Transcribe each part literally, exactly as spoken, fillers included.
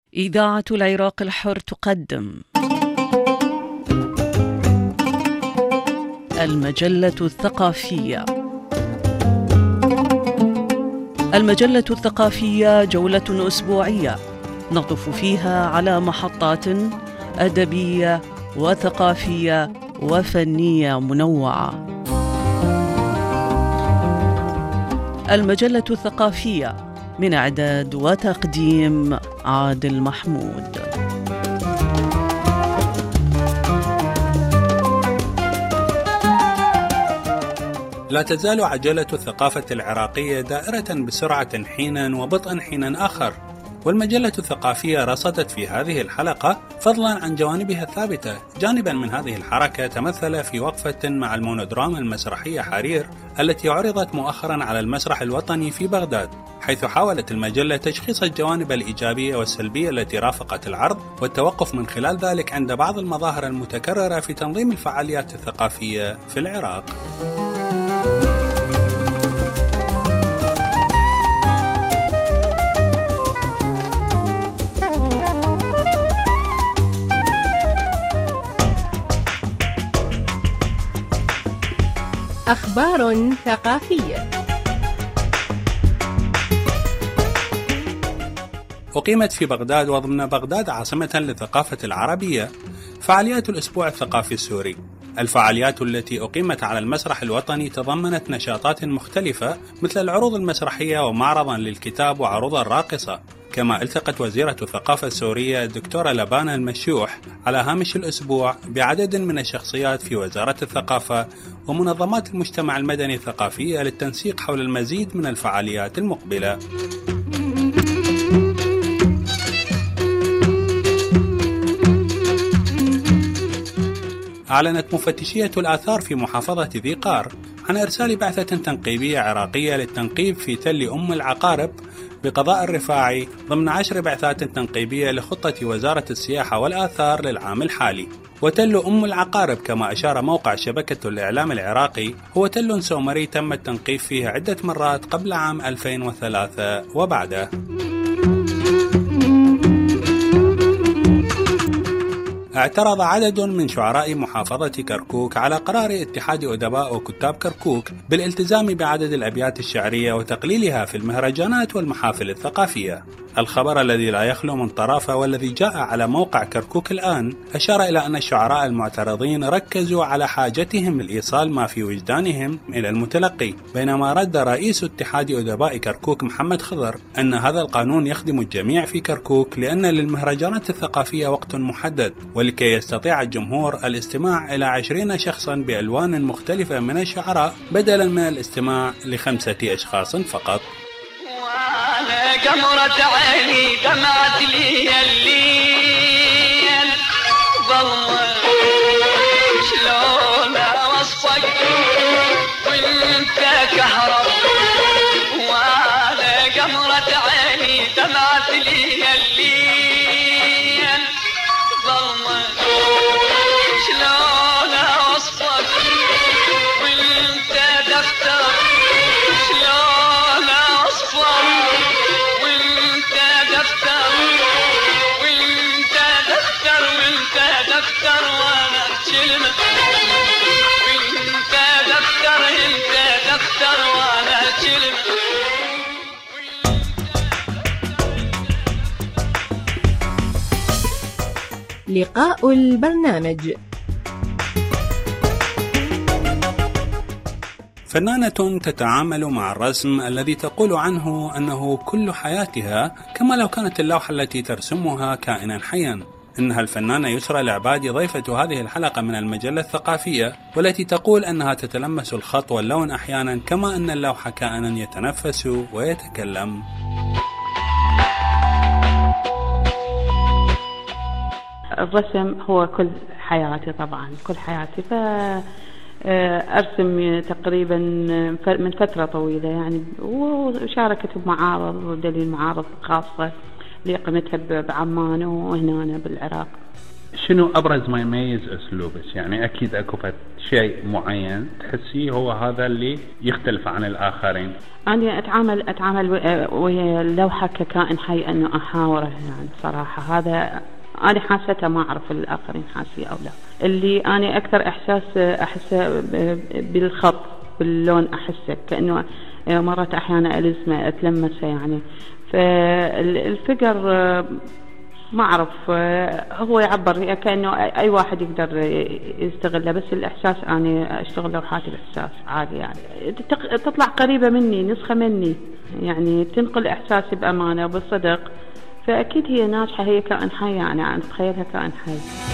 إذاعة العراق الحر تقدم المجلة الثقافية. المجلة الثقافية جولة أسبوعية نطف فيها على محطات أدبية وثقافية وفنية منوعة. المجلة الثقافية من إعداد وتقديم عادل محمود. لا تزال عجلة الثقافة العراقية دائرة بسرعة حينا وبطئا حينا آخر، والمجلة الثقافية رصدت في هذه الحلقة فضلا عن جوانبها الثابتة جانبا من هذه الحركة تمثل في وقفة مع المونودراما المسرحية حرير التي عرضت مؤخرا على المسرح الوطني في بغداد، حيث حاولت المجلة تشخيص الجوانب الإيجابية والسلبية التي رافقت العرض والتوقف من خلال ذلك عند بعض المظاهر المتكررة في تنظيم الفعاليات الثقافية في العراق. أخبار ثقافية. أقيمت في بغداد وضمن بغداد عاصمة للثقافة العربية فعاليات الأسبوع الثقافي السوري. الفعاليات التي أقيمت على المسرح الوطني تضمنت نشاطات مختلفة مثل العروض المسرحية ومعرضا للكتاب وعروضا راقصة، كما التقت وزيرة الثقافة السورية الدكتورة لبانة المشيوح على هامش الأسبوع بعدد من الشخصيات في وزارة الثقافة ومنظمات المجتمع المدني الثقافية للتنسيق حول المزيد من الفعاليات المقبلة. أعلنت مفتشية الآثار في محافظة ذي قار عن إرسال بعثة تنقيبية عراقية للتنقيب في تل أم العقارب بقضاء الرفاعي ضمن عشر بعثات تنقيبية لخطة وزارة السياحة والآثار للعام الحالي. وتل أم العقارب كما أشار موقع شبكة الإعلام العراقي هو تل سومري تم التنقيب فيه عدة مرات قبل عام ألفين وثلاثة وبعده. اعترض عدد من شعراء محافظة كركوك على قرار اتحاد أدباء وكتاب كركوك بالالتزام بعدد الأبيات الشعرية وتقليلها في المهرجانات والمحافل الثقافية. الخبر الذي لا يخلو من طرافة والذي جاء على موقع كركوك الآن أشار إلى أن الشعراء المعترضين ركزوا على حاجتهم لإيصال ما في وجدانهم إلى المتلقي، بينما رد رئيس اتحاد أدباء كركوك محمد خضر أن هذا القانون يخدم الجميع في كركوك لأن للمهرجانات الثقافية وقت محدد، ولكي يستطيع الجمهور الاستماع إلى عشرين شخصا بألوان مختلفة من الشعراء بدلا من الاستماع لخمسة أشخاص فقط. قمرة عيني دمعت لي الليل ظلمة شلون وصفك وانت كهرب، وانا قمرة عيني دمعت لي الليل ظلمة شلون وصفك وانت دفتر شلون وصفك وانت دفتر وانت دفتر وانت دفتر وانا كلمة وانت دفتر انت دفتر وانا كلمة. لقاء البرنامج. فنانة تتعامل مع الرسم الذي تقول عنه أنه كل حياتها كما لو كانت اللوحة التي ترسمها كائنا حيا. إنها الفنانة يسرى العبادي ضيفة هذه الحلقة من المجلة الثقافية، والتي تقول أنها تتلمس الخط واللون أحيانا كما أن اللوحة كائنا يتنفس ويتكلم. الرسم هو كل حياتي، طبعا كل حياتي، فأرسم تقريبا من فترة طويلة يعني، وشاركت بمعارض ودليل معارض خاصة اللي قمتها بعمان وهنا بالعراق. شنو أبرز ما يميز أسلوبك؟ يعني أكيد أكو شيء معين تحسيه هو هذا اللي يختلف عن الآخرين. أنا أتعامل أتعامل ويا اللوحة ككائن حي، أنه أحاوره يعني صراحة. هذا أنا حاسته، ما أعرف الآخرين حاسيه أو لا. اللي أنا أكثر إحساس أحسه بالخط، باللون، أحسه كأنه مرات أحيانا ألزمه أتلمسه يعني. فالفقر ما أعرف، هو يعبر كأنه أي واحد يقدر يستغله، بس الإحساس أنا أشتغل لوحات الإحساس عادي يعني. تطلع قريبة مني، نسخة مني يعني، تنقل إحساسي بأمانة وبالصدق. فأكيد هي ناجحة، هي كائن حي يعني، أنا أتخيلها كائن حي.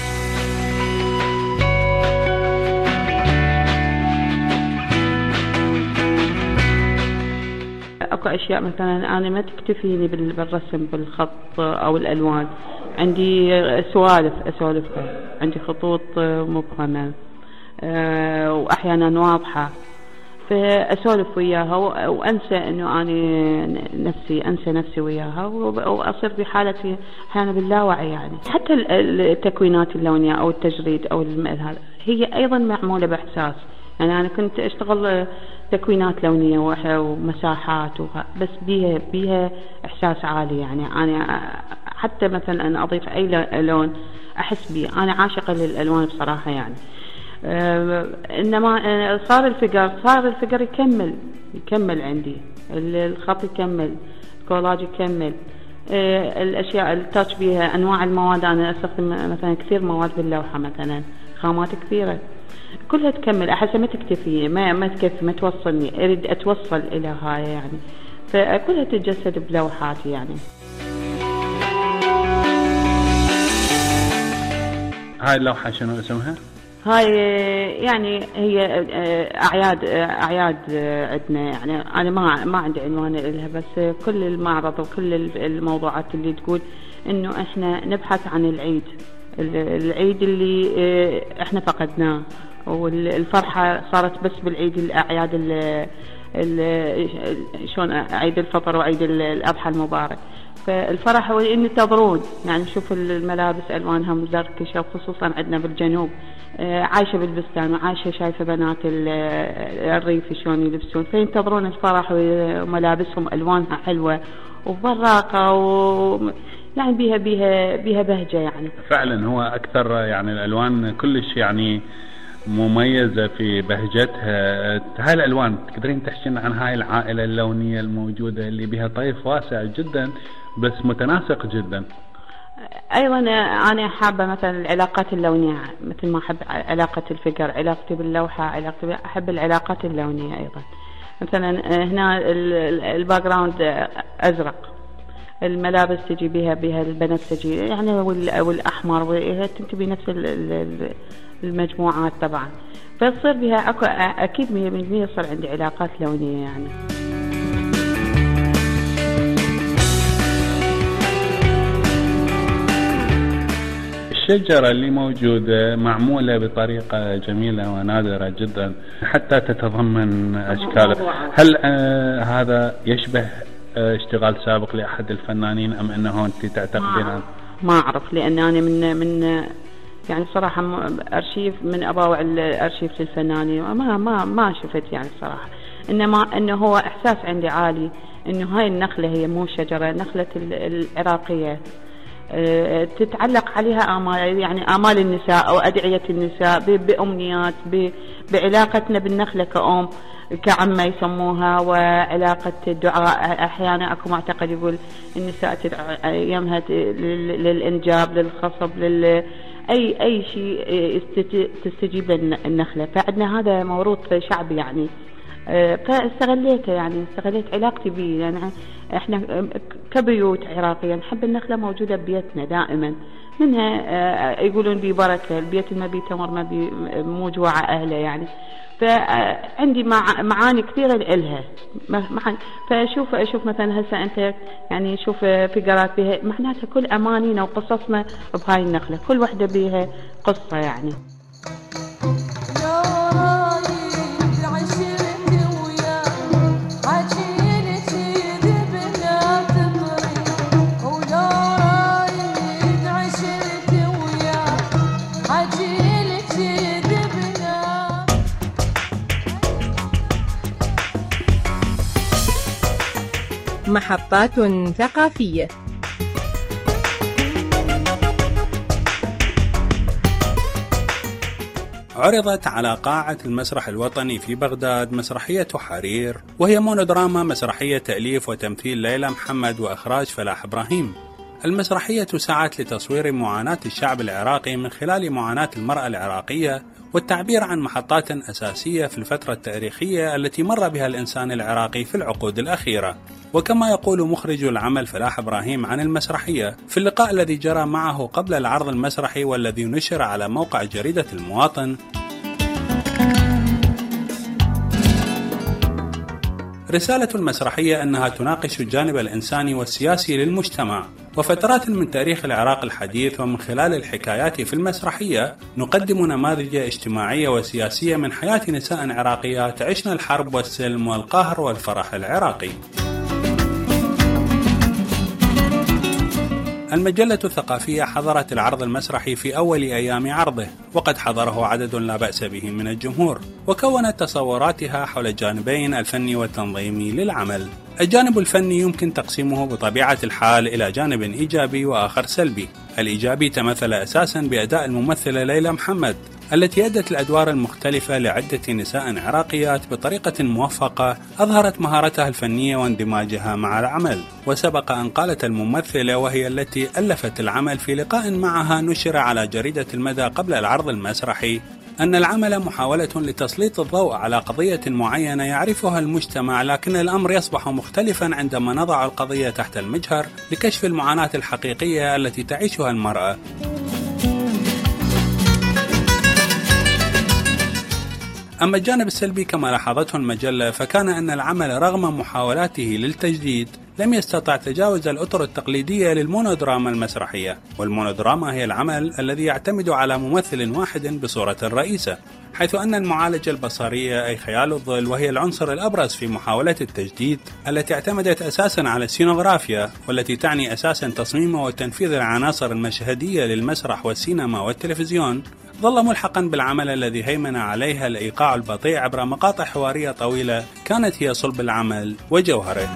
اكو اشياء مثلا انا ما تكتفيني بالرسم بالخط او الالوان، عندي سوالف اسولفها، عندي خطوط مبهمه أه واحيانا واضحه، فاسولف وياها وانسى انه اني نفسي، انسى نفسي وياها واصير بحالتي احيانا باللاوعي يعني. حتى التكوينات اللونيه او التجريد او هذا هي ايضا معموله باحساس يعني. انا كنت اشتغل تكوينات لونيه ومساحات بس بيها بيها احساس عالي يعني. انا حتى مثلا أن اضيف اي لون احس بيه، انا عاشقه للالوان بصراحه يعني. أه انما صار الفقر صار الفقر يكمل يكمل عندي، الخط يكمل، الكولاج يكمل، أه الاشياء التاتش بيها، انواع المواد. انا استخدم مثلا كثير مواد باللوحه، مثلا خامات كثيره، كلها تكمل. احس ما تكتفي، ما ما تكفي، ما توصلني، اريد اتوصل الى هاي يعني. فكلها تتجسد بلوحاتي يعني. هاي اللوحه شنو اسمها؟ هاي يعني هي اعياد اعياد عندنا يعني. انا ما ما عندي عنوان لها، بس كل المعرض وكل الموضوعات اللي تقول انه احنا نبحث عن العيد، العيد اللي احنا فقدناه، والفرحة صارت بس بالعيد، الأعياد شلون عيد الفطر وعيد الأضحى المبارك. فالفرح هو ينتظرون يعني. شوف الملابس ألوانها مزركشة، وخصوصا عندنا بالجنوب عايشة بالبستان وعايشة شايفة بنات الريف شلون يلبسون، فينتظرون الفرح وملابسهم ألوانها حلوة وبراقة و يعني بيها بيها بيها بهجة يعني. فعلا هو أكثر يعني الألوان كلش يعني مميزة في بهجتها. هاي الألوان تقدرين تحكين عن هاي العائلة اللونية الموجودة اللي بها طيف واسع جدا بس متناسق جدا. أيضا أنا حابة مثلا العلاقات اللونية، مثل ما أحب علاقة الفقر، علاقتي باللوحة، علاقتي أحب العلاقات اللونية أيضا. مثلا هنا الباك جراوند أزرق، الملابس تجي بها بها البنات تجي يعني، والأحمر وهي تنتبه نفس المجموعات طبعا. فتصير بها أكو أكيد مية بالمية يصير عندي علاقات لونية يعني. الشجرة اللي موجودة معمولة بطريقة جميلة ونادرة جدا حتى تتضمن أشكال. هل آه هذا يشبه آه اشتغال سابق لأحد الفنانين أم أنه أنت تعتقدين؟ ما أعرف، لأن أنا من من يعني صراحة أرشيف من أباوع الأرشيف للفنانين، ما ما ما شفت يعني صراحة. إنما إنه هو إحساس عندي عالي إنه هاي النخلة هي مو شجرة، نخلة العراقية أه تتعلق عليها آمال يعني، آمال النساء أو أدعية النساء، بأمنيات، بعلاقتنا بالنخلة كأم كعمة يسموها، وعلاقة الدعاء. أحيانا أكو معتقد يقول النساء تدعى يمها للإنجاب، للخصب، لل أي أي شيء تستجيب للنخلة. فعندنا هذا موروث شعبي يعني. فاستغليته يعني، استغليت علاقتي به يعني. احنا كبيوت عراقية نحب النخلة موجودة ببيتنا دائما، منها يقولون بي بركة، البيت ما بي تمر ما بي مو جوع أهله يعني. فعندي معاني كثيرة لها. فأشوف أشوف مثلا هسه أنت يعني شوف فقرات بها، معناتها كل أمانينا وقصصنا بهاي النخلة، كل واحدة بها قصة يعني. محطات ثقافية. عرضت على قاعة المسرح الوطني في بغداد مسرحية حرير، وهي مونودراما مسرحية تأليف وتمثيل ليلى محمد وإخراج فلاح إبراهيم. المسرحية سعت لتصوير معاناة الشعب العراقي من خلال معاناة المرأة العراقية والتعبير عن محطات أساسية في الفترة التاريخية التي مر بها الإنسان العراقي في العقود الأخيرة. وكما يقول مخرج العمل فلاح إبراهيم عن المسرحية في اللقاء الذي جرى معه قبل العرض المسرحي والذي نشر على موقع جريدة المواطن: رسالة المسرحية أنها تناقش الجانب الإنساني والسياسي للمجتمع وفترات من تاريخ العراق الحديث، ومن خلال الحكايات في المسرحية نقدم نماذج اجتماعية وسياسية من حياة نساء عراقيات عشنا الحرب والسلم والقهر والفرح العراقي. المجلة الثقافية حضرت العرض المسرحي في أول أيام عرضه، وقد حضره عدد لا بأس به من الجمهور، وكونت تصوراتها حول الجانبين الفني والتنظيمي للعمل. الجانب الفني يمكن تقسيمه بطبيعة الحال إلى جانب إيجابي وآخر سلبي. الإيجابي تمثل أساسا بأداء الممثلة ليلى محمد التي أدت الأدوار المختلفة لعدة نساء عراقيات بطريقة موفقة أظهرت مهارتها الفنية واندماجها مع العمل. وسبق أن قالت الممثلة وهي التي ألفت العمل في لقاء معها نشر على جريدة المدى قبل العرض المسرحي أن العمل محاولة لتسليط الضوء على قضية معينة يعرفها المجتمع، لكن الأمر يصبح مختلفا عندما نضع القضية تحت المجهر لكشف المعاناة الحقيقية التي تعيشها المرأة. أما الجانب السلبي كما لاحظته المجلة فكان أن العمل رغم محاولاته للتجديد لم يستطع تجاوز الأطر التقليدية للمونودراما المسرحية، والمونودراما هي العمل الذي يعتمد على ممثل واحد بصورة الرئيسة، حيث أن المعالجة البصرية أي خيال الظل وهي العنصر الأبرز في محاولة التجديد التي اعتمدت أساسا على السينوغرافيا، والتي تعني أساسا تصميم وتنفيذ العناصر المشهدية للمسرح والسينما والتلفزيون، ظل ملحقا بالعمل الذي هيمن عليها الإيقاع البطيء عبر مقاطع حوارية طويلة كانت هي صلب العمل وجوهره.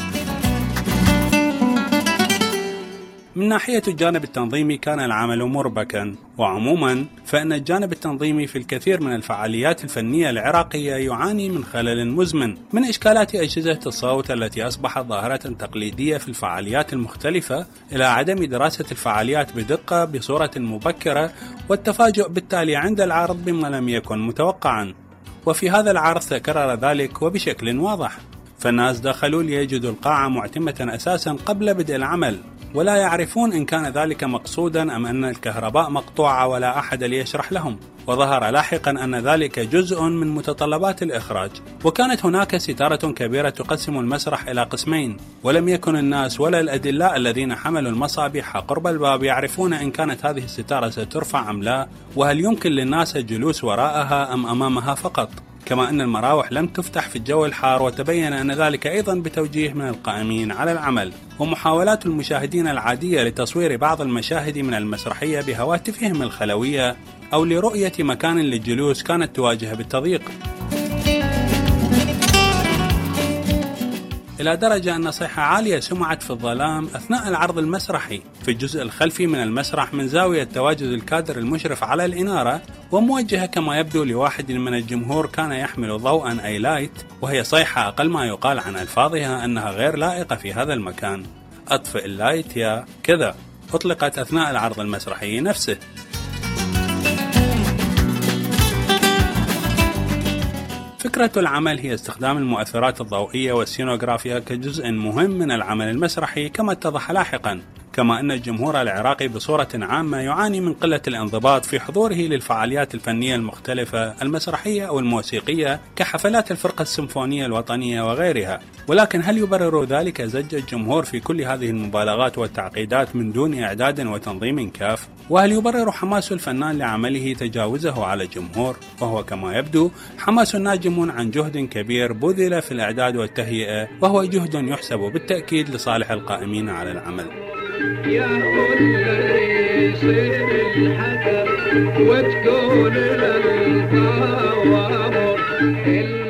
من ناحية الجانب التنظيمي كان العمل مربكا، وعموما فإن الجانب التنظيمي في الكثير من الفعاليات الفنية العراقية يعاني من خلل مزمن من إشكالات أجهزة الصوت التي أصبحت ظاهرة تقليدية في الفعاليات المختلفة، إلى عدم دراسة الفعاليات بدقة بصورة مبكرة، والتفاجؤ بالتالي عند العرض بما لم يكن متوقعا. وفي هذا العرض تكرر ذلك وبشكل واضح، فالناس دخلوا ليجدوا القاعة معتمة أساسا قبل بدء العمل، ولا يعرفون إن كان ذلك مقصودا أم أن الكهرباء مقطوعة ولا أحد ليشرح لهم. وظهر لاحقا أن ذلك جزء من متطلبات الإخراج. وكانت هناك ستارة كبيرة تقسم المسرح إلى قسمين، ولم يكن الناس ولا الأدلاء الذين حملوا المصابيح قرب الباب يعرفون إن كانت هذه الستارة سترفع أم لا، وهل يمكن للناس الجلوس وراءها أم أمامها فقط. كما أن المراوح لم تفتح في الجو الحار، وتبين أن ذلك أيضا بتوجيه من القائمين على العمل. ومحاولات المشاهدين العادية لتصوير بعض المشاهد من المسرحية بهواتفهم الخلوية أو لرؤية مكان للجلوس كانت تواجه بالتضييق، إلى درجة أن صيحة عالية سمعت في الظلام أثناء العرض المسرحي في الجزء الخلفي من المسرح من زاوية تواجد الكادر المشرف على الإنارة، وموجهة كما يبدو لواحد من الجمهور كان يحمل ضوءا أي لايت، وهي صيحة أقل ما يقال عن ألفاظها أنها غير لائقة في هذا المكان. أطفئ اللايت يا كذا، أطلقت أثناء العرض المسرحي نفسه. فكرة العمل هي استخدام المؤثرات الضوئية والسينوغرافيا كجزء مهم من العمل المسرحي كما اتضح لاحقا، كما أن الجمهور العراقي بصورة عامة يعاني من قلة الانضباط في حضوره للفعاليات الفنية المختلفة المسرحية أو الموسيقية كحفلات الفرقة السيمفونية الوطنية وغيرها. ولكن هل يبرر ذلك زج الجمهور في كل هذه المبالغات والتعقيدات من دون إعداد وتنظيم كاف؟ وهل يبرر حماس الفنان لعمله تجاوزه على الجمهور؟ وهو كما يبدو حماس ناجم عن جهد كبير بذل في الإعداد والتهيئة، وهو جهد يحسب بالتأكيد لصالح القائمين على العمل. يا كل يصير الحذر وتقول للقوامر